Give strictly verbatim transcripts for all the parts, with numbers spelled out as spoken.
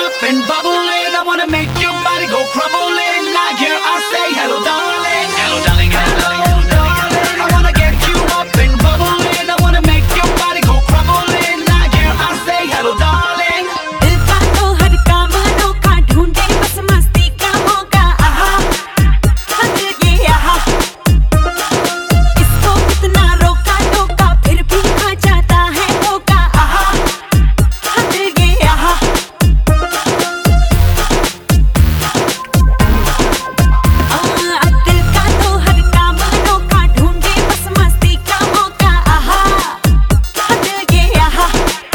up and bubbling. I wanna make your body go crumbling. Now here I say hello darling. Hello darling, hello darling, hello darling. I wanna get you up and bubbling. I wanna make your body go crumbling. Now here I say hello darling. दिल का तो हर काम अनोखा ढूंढे बस मस्ती का मौका आहा हाँ दिल ये आहा इसको कितना रोका टोका फिर भी आ जाता है मौका आहा हाँ दिल ये आहा आ, दिल का तो हर काम अनोखा ढूंढे बस मस्ती का मौका आहा हाँ दिल ये आहा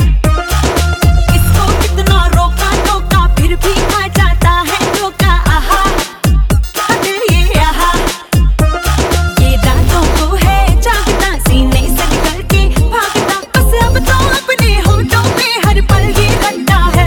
इसको कितना रोका टोका फिर भी आ जाता है धोखा आहा हाँ दिल ये आहा ये रातों को है जागता सीने से निकल के भागता बस अब तो अपने होठों पे हर पल ये रटता है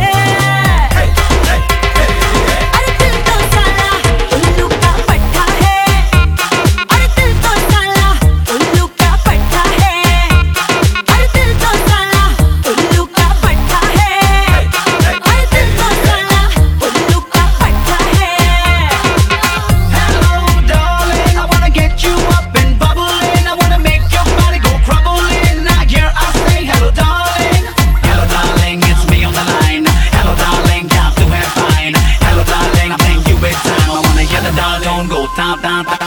अरे दिल तो साला उल्लू का पट्टा है अरे दिल तो साला उल्लू का पट्टा है अरे दिल तो साला उल्लू का पट्टा है अरे दिल तो साला उल्लू का पट्टा है Hello darling, I wanna get you up and bubbling. I wanna make your body go crumbling. Now here I say hello darling. Hello darling, it's me on the line. Hello darling, got to have fine. Hello darling, I'm playing you with time. I wanna hear the dial tone go down, down, down.